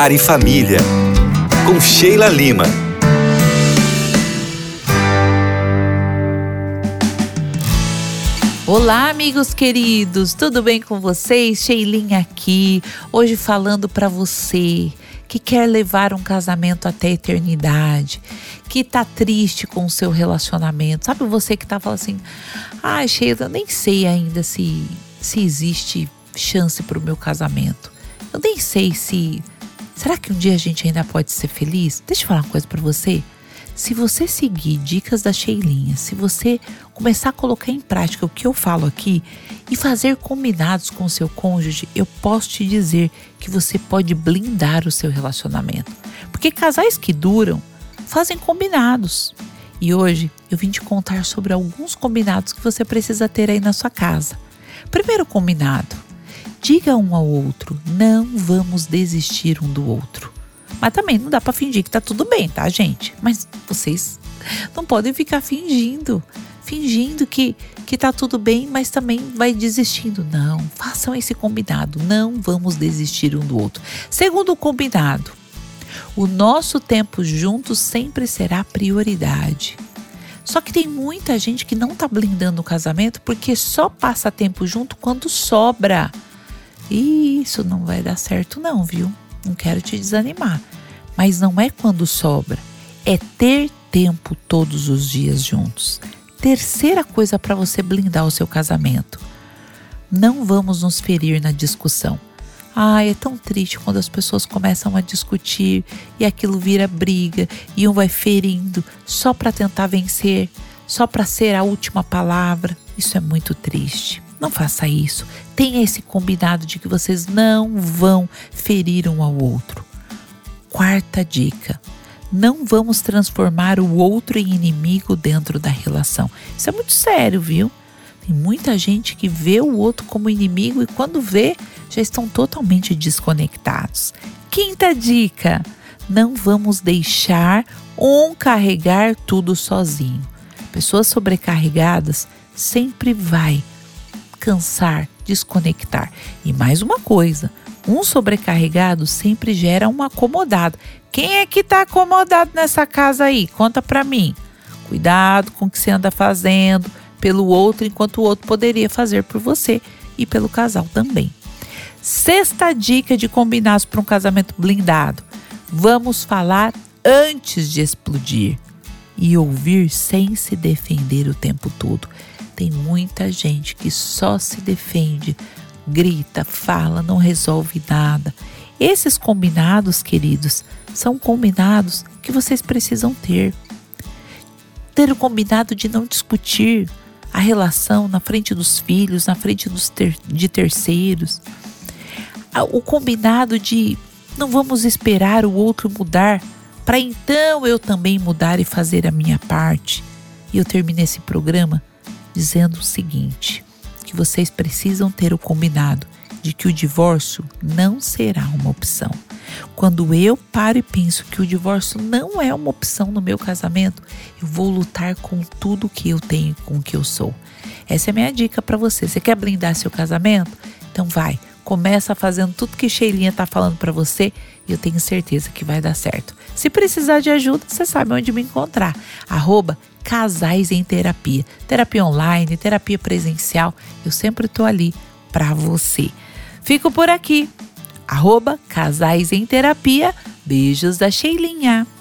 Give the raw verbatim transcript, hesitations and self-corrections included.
Lar e Família, com Sheila Lima. Olá, amigos queridos, tudo bem com vocês? Sheilinha aqui, hoje falando para você que quer levar um casamento até a eternidade, que tá triste com o seu relacionamento. Sabe você que tá falando assim, ah, Sheila, eu nem sei ainda se, se existe chance pro meu casamento. Eu nem sei se... Será que um dia a gente ainda pode ser feliz? Deixa eu falar uma coisa pra você. Se você seguir dicas da Sheilinha, se você começar a colocar em prática o que eu falo aqui e fazer combinados com o seu cônjuge, eu posso te dizer que você pode blindar o seu relacionamento. Porque casais que duram fazem combinados. E hoje eu vim te contar sobre alguns combinados que você precisa ter aí na sua casa. Primeiro combinado, diga um ao outro, não vamos desistir um do outro. Mas também não dá pra fingir que tá tudo bem, tá, gente? Mas vocês não podem ficar fingindo. Fingindo que, que tá tudo bem, mas também vai desistindo. Não, façam esse combinado. Não vamos desistir um do outro. Segundo combinado, o nosso tempo juntos sempre será prioridade. Só que tem muita gente que não tá blindando o casamento porque só passa tempo junto quando sobra. E isso não vai dar certo não, viu? Não quero te desanimar, mas não é quando sobra, é ter tempo todos os dias juntos. Terceira coisa para você blindar o seu casamento: não vamos nos ferir na discussão. Ai, é tão triste quando as pessoas começam a discutir e aquilo vira briga e um vai ferindo só para tentar vencer, só para ser a última palavra. Isso é muito triste. Não faça isso. Tenha esse combinado de que vocês não vão ferir um ao outro. Quarta dica: não vamos transformar o outro em inimigo dentro da relação. Isso é muito sério, viu? Tem muita gente que vê o outro como inimigo e quando vê, já estão totalmente desconectados. Quinta dica: não vamos deixar um carregar tudo sozinho. Pessoas sobrecarregadas sempre vai cansar, desconectar. E mais uma coisa, um sobrecarregado sempre gera um acomodado. Quem é que tá acomodado nessa casa aí? Conta pra mim. Cuidado com o que você anda fazendo pelo outro, enquanto o outro poderia fazer por você e pelo casal também. Sexta dica de combinados para um casamento blindado: vamos falar antes de explodir e ouvir sem se defender o tempo todo. Tem muita gente que só se defende, grita, fala, não resolve nada. Esses combinados, queridos, são combinados que vocês precisam ter. Ter o combinado de não discutir a relação na frente dos filhos, na frente dos ter, de terceiros. O combinado de não vamos esperar o outro mudar para então eu também mudar e fazer a minha parte. E eu termino esse programa dizendo o seguinte, que vocês precisam ter o combinado de que o divórcio não será uma opção. Quando eu paro e penso que o divórcio não é uma opção no meu casamento, eu vou lutar com tudo que eu tenho, com o que eu sou. Essa é a minha dica para você. Você quer blindar seu casamento? Então vai, começa fazendo tudo que Sheilinha tá falando para você e eu tenho certeza que vai dar certo. Se precisar de ajuda, você sabe onde me encontrar. Arroba Casais em Terapia. Terapia online, terapia presencial. Eu sempre tô ali para você. Fico por aqui. Arroba Casais em Terapia. Beijos da Sheilinha.